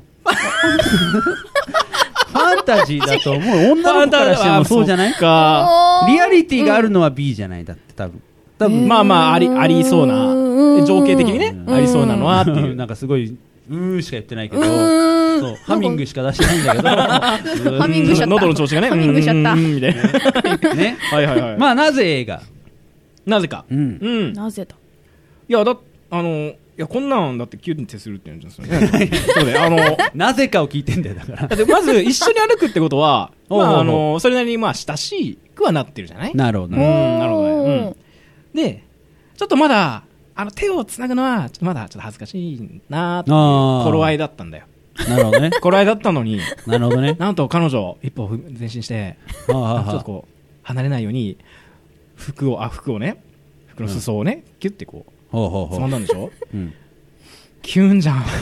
ファンタジーだと思う。女の子からしてもそうじゃないか。リアリティがあるのは B じゃないだって多分。 多分まあまあありありそうな情景的にねありそうなのはっていうなんかすごいうーしか言ってないけど、そうハミングしか出してないんだけど、 ハミングしちゃった。 喉の調子がね、 ハミングしちゃった。 みたいな。 ね、 はいはいはい。 まあなぜ映画？ なぜか。 うん。 うん。 なぜだ。 いやだあの。いやこんなんだってキュンってするって言うんですよね。そうであのなぜかを聞いてんだよだから。 だってまず一緒に歩くってことは、まああのそれなりにまあ親しくはなってるじゃない。 なるほど。 うんなるほどね。うん。でちょっとまだあの手をつなぐのはちょっとまだちょっと恥ずかしいなーっていう頃合いだったんだよ。 なるほどね。 頃合いだったのに。 なるほどね。 なんと彼女一歩前進して、ちょっとこう離れないように服をあ服をね服の裾をねキュッてこう。 ほうほうほうつまんだんでしょ、うん、 キュンじゃん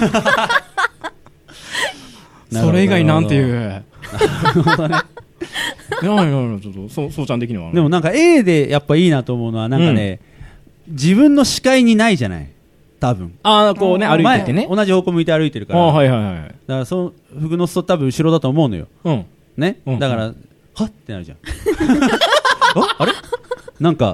それ以外なんていうなるほどねいやいやいやちょっとそうそうちゃん的には、ね、 でもなんか A でやっぱいいなと思うのはなんかね、うん、自分の視界にないじゃない多分ああこうね歩いててね同じ方向向いて歩いてるからあ、 はいはいはい、 だからその服の裾多分後ろだと思うのよ、 うんね、うん、だから、うん、はってなるじゃんああれなんか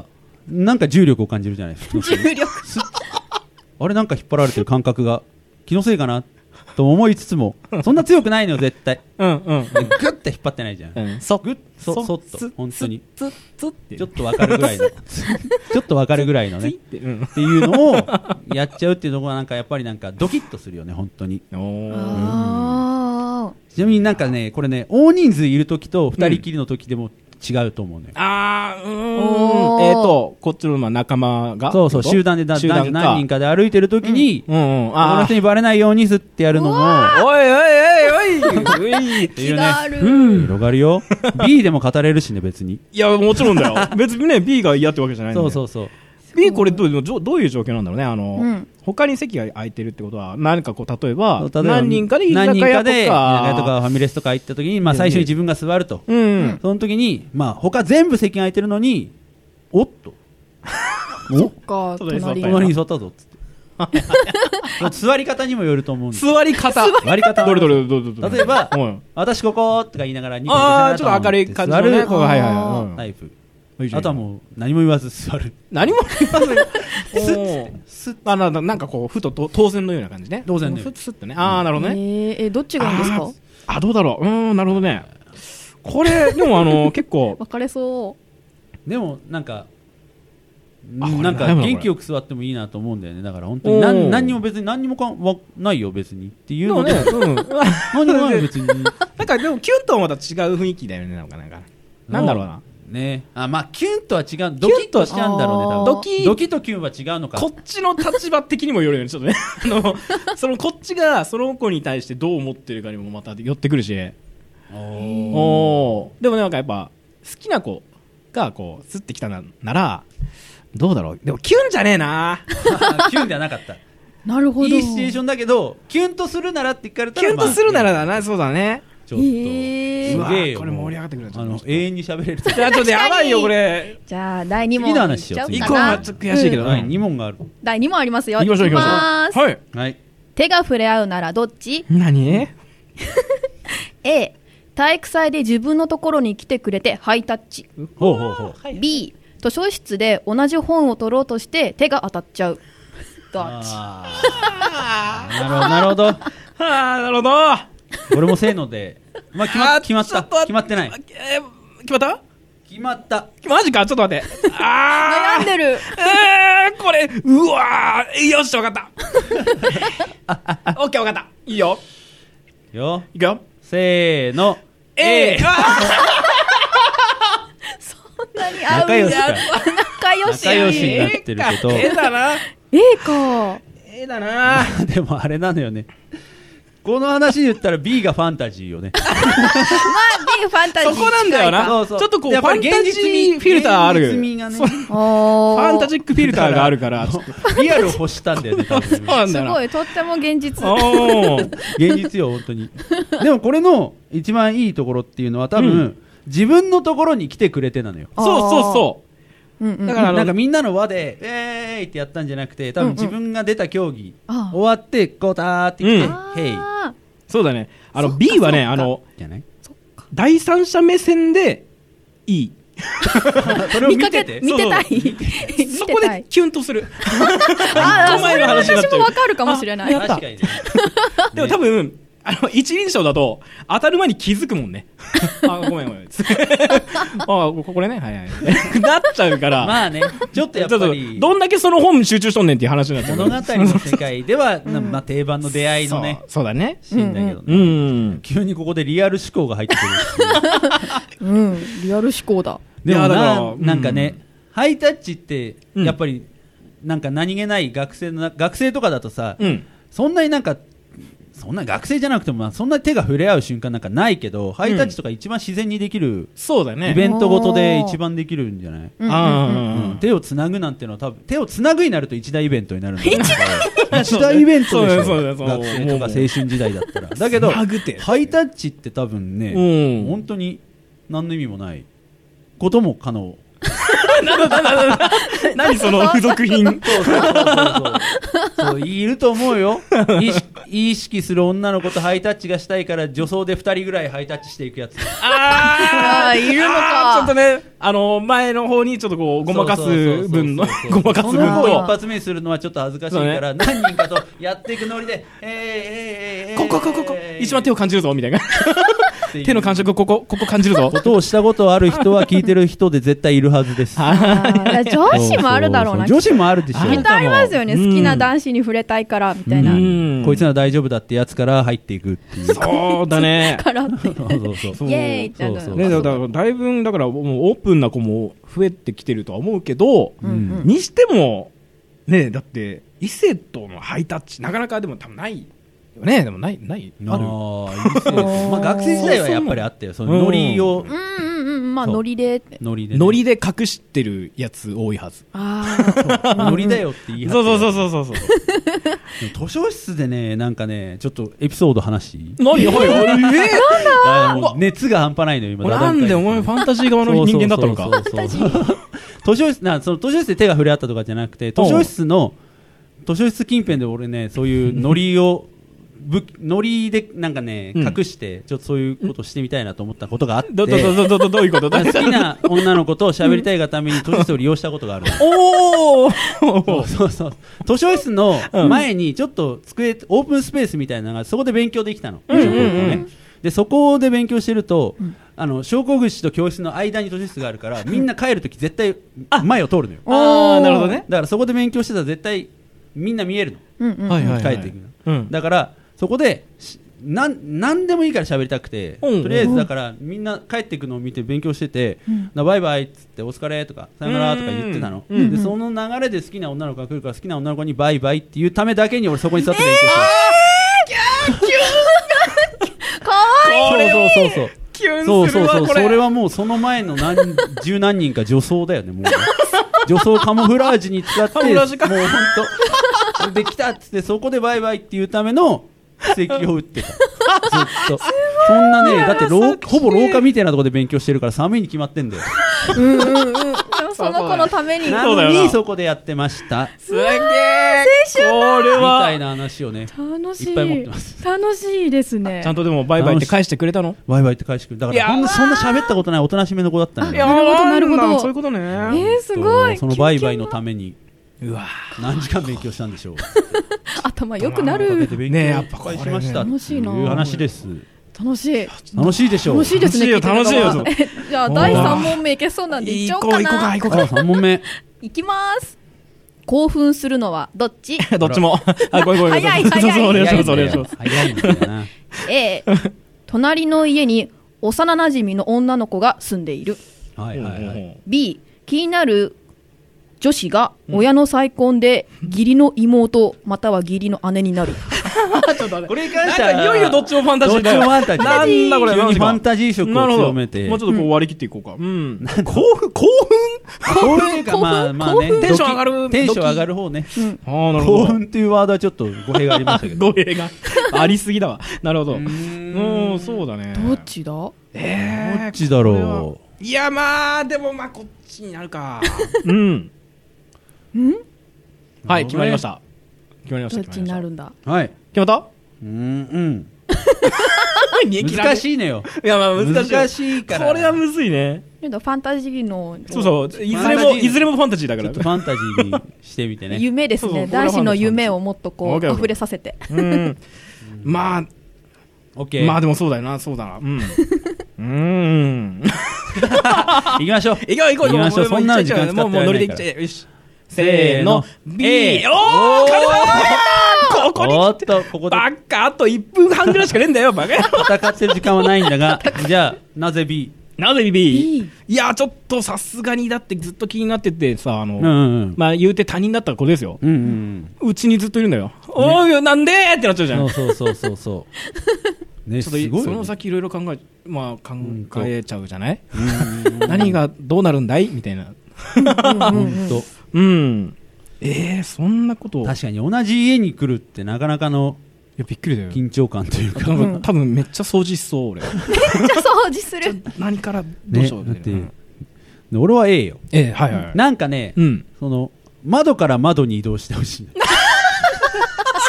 なんか重力を感じるじゃないですか。 重力あれなんか引っ張られてる感覚が気のせいかなと思いつつもそんな強くないのよ絶対。 うんうんグッて引っ張ってないじゃん、 うん、そグッそそっと本当につつってちょっとわかるぐらいのちょっとわかるぐらいのねって、うん、 っていうのをやっちゃうっていうところはなんかやっぱりなんかドキッとするよね本当に。 おあちなみになんかねこれね大人数いる時と二人きりの時でも違うと思うね、 うん、あーうーんえっ、ー、とこっちのまあ仲間がそうそう集団でだ男女何人かで歩いてる時に、うんうんうん、この人にバレないようにすってやるのもおいおいおいおいおいっていうね広がるよB でも語れるしね別に。 いやもちろんだよ別にね B が嫌ってわけじゃないんで。そうそうそう B これどうどういう状況なんだろうね。あの、うん、他に席が空いてるってことは何かこう例えば何人かで居酒屋とか何人かで居酒屋とかファミレスとか行った時に、まあ、最初に自分が座ると、うん、その時に、まあ、他全部席が空いてるのにおっとそっか隣に座ったぞっつって座り方にもよると思うんです。 座り方座り方どれどれどれどれ例えば、うん、私こことか言いながらニコニコしながらちょっと明るい感じのね座るはいはいはい、タイプ。あとはもう何も言わず座る。 何も言わずスッあななんかこうふと当然のような感じね。 当然のようにスッとね。ああなるほどね。 えー、どっちがいいんですか。 あどうだろう。うんなるほどね。これでもあの結構分かれそう。 でもなんかなんか元気よく座ってもいいなと思うんだよね。だから本当に何何にも別に何にもかわないよ別にっていうので、ねうん、何にもない別に。なんかでもキュンとはまた違う雰囲気だよねなんかなんかなんだろうな。 ね、あまあキュンとは違うドキッとは違うんだろうね多分ドキドキとキュンは違うのか。 こっちの立場的にもよるよねちょっとねあのそのこっちがその子に対してどう思ってるかにもまた寄ってくるしおおでもねなんかやっぱ好きな子がこうスッてきたならどうだろう。でもキュンじゃねえなキュンではなかったなるほどいいシチュエーションだけどキュンとするならって聞かれたらキュンとするならだな、まあ、そうだねちょっと、えー、すげえよこれ盛り上がってくるあの永遠に喋れる。 いやちょっとやばいよこれ。 じゃあだいに問いっちゃおうかな。 いっこはちょっと悔しいけど、うん、 に問がある。 だいに問ありますよ。 いきましょういきましょう。はい、 はい、 手が触れ合うならどっち。 何 A 体育祭で自分のところに来てくれてハイタッチ。 ほうほうほう。 B 図書室で同じ本を取ろうとして手が当たっちゃう。どっち。 なるほどなるほどあなるほど。 俺もせーので、まあ、決, ま決まった決まってない、 えー、決まった決まったマジかちょっと待ってあ悩んでるえー、これうわーよし分かったオッケー分かったいいよよいくよせーの A そんなに合う仲良しか仲良し仲良しになってるけど A だな A か A だなでもあれなのよねこの話で言ったら B がファンタジーよねまあ B ファンタジーそこなんだよな。そうそうちょっとこうファンタジーフィルターある、 ね、ファンタジックフィルターがあるからリアルを欲したんだよね多分そうなんだよな。すごいとっても現実現実よ本当にでもこれの一番いいところっていうのは多分、うん、自分のところに来てくれてなのよ。 そうそうそううんうん、だからなんかみんなの輪でえーいってやったんじゃなくて多分自分が出た競技、うんうん、終わってこうたーって来て、うん、ヘイそうだね。あの B はねあの第三者目線でいいそれを見てて見てたいそこでキュンとするああそれは私も分かるかもしれない。 確かに、ね、 でも多分あの一人称だと当たる前に気づくもんねあごめんごめんあこれねはいはいなっちゃうからまあねちょっとやっぱりどんだけその本に集中しとんねんっていう話になっちゃう。 物語の世界では、うんまあ、定番の出会いのねそう、そうだねシーンだけどね、 うんうん、 急にここでリアル思考が入ってくるうんリアル思考だ。 でも な, なんかね、うん、ハイタッチってやっぱりなんか何気ない学生の学生とかだとさ、うん、そんなになんかそんな学生じゃなくてもそんな手が触れ合う瞬間なんかないけど、うん、ハイタッチとか一番自然にできる、 そうだね、 イベントごとで一番できるんじゃない、うんうんうん、手をつなぐなんてのは多分手をつなぐになると一大イベントになるんだけど一大イベントでしょ学生とか青春時代だったらだけどハイタッチって多分ね、うん、本当に何の意味もないことも可能何その付属品そうそうそうそうそういると思うよ意識する女の子とハイタッチがしたいから女装でふたりぐらいハイタッチしていくやつ。 あーいるのか。 ちょっとね、あの前の方にちょっとこうごまかす分のごまかす分その子と一発目にするのはちょっと恥ずかしいから何人かとやっていくノリでえーえーえーえーここここここ一番手を感じるぞみたいなっていう手の感触ここここ感じるぞことをしたことある人は聞いてる人で絶対いるはずです。 あー女子もあるだろうな。 そうそうそう女子もあるでしょ。 きっとありますよね。好きな男子に触れたいからみたいな。 こいつなら大丈夫だってやつから入っていくっていう。 そうだねからってそうそうそうイエーイってなる。 そうそうね、だからだいぶだからもうオープンな子も増えてきてるとは思うけど、 うんうんにしてもね、だって異性とのハイタッチなかなかでも多分ないよね。でもないないある。 あーいいですねまあ学生時代はやっぱりあったよ。そのノリをうんうんうん。まあそうノリで。 ノリでねノリで隠してるやつ多いはず。 ああ。 ノリだよって言い張ってそうそうそうそうそうそう。 でも図書室でねなんかねちょっとエピソード話していい？ 何はいはい。えあーもう熱が半端ないのよ今。 なんでお前ファンタジー側の人間だったのか。 そうそうそうそう図書室なその図書室で手が触れ合ったとかじゃなくて図書室の図書室近辺で俺ねそういうノリをぶノリでなんかね、 うん隠してちょっとそういうことしてみたいなと思ったことがあってどどどどどどういうことだ好きな女の子と喋りたいがために図書室を利用したことがあるおおそうそうそう図書室の前にちょっと机オープンスペースみたいなのがそこで勉強できたの、 うんうんうん小学校ねでそこで勉強してると、うん、あの昇降口と教室の間に図書室があるからみんな帰るとき絶対前を通るのよ。 ああなるほどね。 だからそこで勉強してたら絶対みんな見えるの、 うんうん。 はいはいはい帰っていくの、 うん、 だからそこでなんなんでもいいから喋りたくて、 うん、 とりあえずだからみんな帰っていくのを見て勉強してて、うん、なバイバイっつってお疲れとかさよならとか言ってたの、 うん、 でその流れで好きな女の子が来るから好きな女の子にバイバイっていうためだけに俺そこに座って勉強してた。かわいい。 そうそうそうそうキュンそうするわこれ。 そうそうそれはもうその前の何十何人か女装だよねもうね女装カモフラージュに使ってカモフラージュかもう本当できたっつってそこでバイバイっていうための布石を打ってたずっとそんなねだって廊ほぼ廊下みたいなところで勉強してるから寒いに決まってんだようんうんうん。でもその子のために。 なそうだよなのにそこでやってましたすげえ。 青春これはみたいな話をね楽しい。 いっぱい持ってます楽しいですね。 ちゃんとでもバイバイって返してくれたの？ バイバイって返してくるだかいやらほんとそんな喋ったことないおとなしめの子だったのよいやなるほどなるほどそういうことね。 えー、すごい。 そのバイバイのためにうわ何時間勉強したんでしょう頭良くなかける。 て勉ねえやっぱ強いっぱいしましたって楽しいないう話です楽しい。 楽しいでしょう楽しいですね。 楽しいよ聞いてるのが楽しいよえじゃあだいさん問目いけそうなんでいっちゃおうかな。 行こう行こうか行こうかあさん問目いきます。興奮するのはどっち？ どっちも。あ、ごめんごめん。 早い早いそうそうお願いしますお願いします。 早いんだよな A 隣の家に幼馴染の女の子が住んでいる。 はいはいはい B 気になる女子が親の再婚で義理の妹または義理の姉になる。 これに関してはなんかいよいよどっちもファンタジーだよ。 どっちもファンタジーなんだこれ。 急にファンタジー色を強めてもうちょっとこう割り切っていこうか。うん。興奮興興奮かまあまあねテンション上がるテンション上がる方ね奮ああ、なるほど。 興奮っていうワードはちょっと語弊がありましたけど語弊がありすぎだわ。なるほど。ううーん、そうだね。 どっちだ？ えーどっちだろう。いや、まあ、でもまあ、こっちになるか。うん。 ん？ はい、決まりました。決まりました。 どっちになるんだ？ うはい決まったうんうん難難しいのよいや、まあ難しい。 難しいからこれはむずいね。 ファンタジーのそうそう。いずれも、 ファンタジーいずれもファンタジーだからちょっと。ファンタジーにしてみてね夢ですね。 そうそう男子の夢をもっとこうオッケーオッケー溢れさせて。 うん。まあ、 オッケーまあでもそうだよな、そうだな。うん。うーん。 行きましょう行こう行こう行こう。 行きましょうそんなの時間使ってられないからもうもうノリでいっちゃえ。よし。せーの。B。 A おーカルマここにおっとここでバカあといっぷんはんぐらいしかねえんだよ、バカ。 戦ってる時間はないんだがじゃあなぜ B なぜ B? B いや、ちょっとさすがにだってずっと気になっててさ、あの、 うんうんまあ言うて他人だった子ですよ。 うんうんうちにずっといるんだよ。おい、なんでーってなっちゃうじゃん。 そうそうそうそうそうねちょっとすごいよねその先いろいろ考え、まあ考えちゃうじゃない、 うん何がどうなるんだいみたいな。 本当うん。えー、そんなこと。 確かに同じ家に来るってなかなかのいや、びっくりだよ。 緊張感というかなんか多分めっちゃ掃除しそう、俺。 めっちゃ掃除する。 何からどうしようねだってみたいな。 で俺は A よえー、はいはいはい。 なんかねうん。 その窓から窓に移動してほしい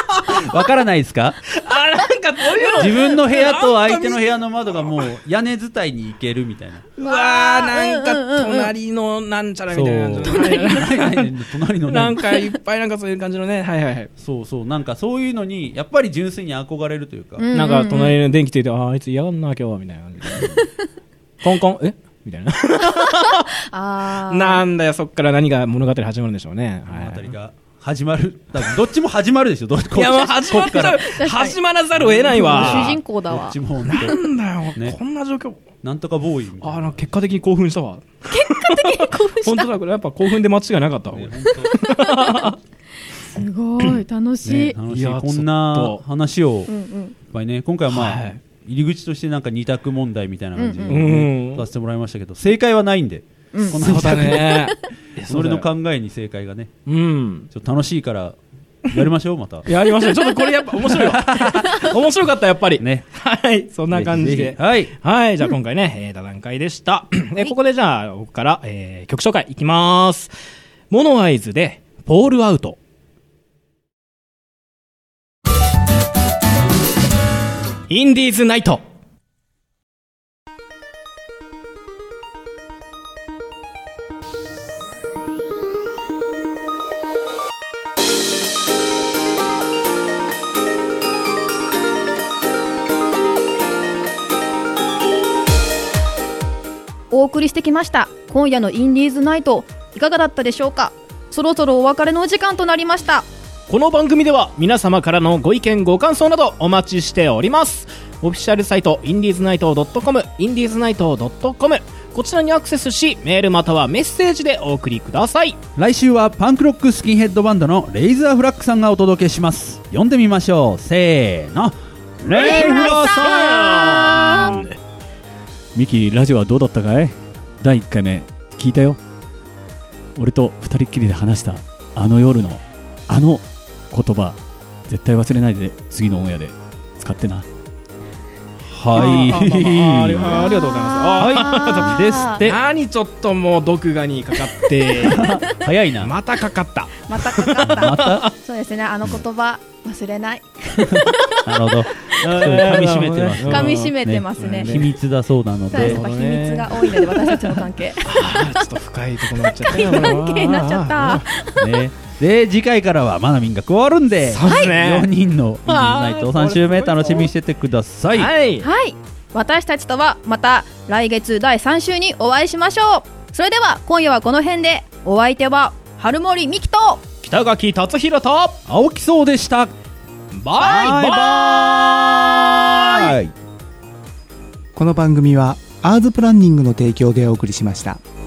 わからないですか？ あ、なんかそういうの自分の部屋と相手の部屋の窓がもう屋根伝いに行けるみたいな。 うわー、なんか隣のなんちゃらみたいな感じ。 隣のなんかいっぱいなんかそういう感じのね。はいはいはい。 そうそう、なんかそういうのにやっぱり純粋に憧れるというか、 なんか隣の電気ついて、ああいつ嫌がんな今日はみたいな感じでコンコンえみたいなあなんだよ、そっから何が物語始まるんでしょうね。 物語が始まる、どっちも始まるでしょ。どっちいや、もう始まっちゃう、始まらざるを得ないわ。 主人公だわ。 どっちもなんだよ、ね、こんな状況。 なんとかボーイみたいな。 あの結果的に興奮したわ。 結果的に興奮した。 本当だ、これやっぱ興奮で間違いなかったわ。ね、 すごい楽しい。ね、 楽しい。こんな話を、うんうん、やっぱりね、今回はまあ、はい、入り口としてなんか二択問題みたいな感じで、ね、うんうん、させてもらいましたけど、正解はないんで、 うん、 このそうだね。 それの考えに正解がね、うん、ちょっと楽しいからやりましょう。またやりましょう。ちょっとこれやっぱ面白いわ。面白かったやっぱりね。 はい、そんな感じで、 はい、 はい、じゃあ今回ね、えー、座談会でした。えー、ここでじゃあ僕から、えー、曲紹介いきます。モノアイズでポールアウト。インディーズナイト。 お送りしてきました今夜のインディーズナイト、いかがだったでしょうか。そろそろお別れのお時間となりました。 この番組では皆様からのご意見ご感想などお待ちしております。オフィシャルサイトインディーズナイト .com インディーズナイト .com こちらにアクセスし、メールまたはメッセージでお送りください。 来週はパンクロックスキンヘッドバンドのレイザーフラッグさんがお届けします。読んでみましょう。せーの、レイフラさん。 ミキ、ラジオはどうだったかい？だいいっかいめ聞いたよ。俺と二人っきりで話したあの夜のあの言葉、絶対忘れないで次のオンエアで使ってな。 はい、 ありがとうございます。 はい、ですって。 何ちょっともう毒牙にかかって早いな。 またかかったまたかかったまたそうですね、あの言葉忘れない。 なるほど。噛み締めてます。 噛み締めてますね。 秘密だそうなので。 やっぱ秘密が多いので、私たちの関係。 ちょっと深いところになっちゃった。 深い関係になっちゃった。 ね。で、次回からはマナミンが加わるんで、 そうですね、 よにんのインディーズナイトさん週目楽しみにしててください。 はい、 はい、私たちとはまた来月だいさん週にお会いしましょう。それでは今夜はこの辺で。お相手は春森美希と北垣達弘と青木荘でした。 バイバイ。 この番組はアーズプランニングの提供でお送りしました。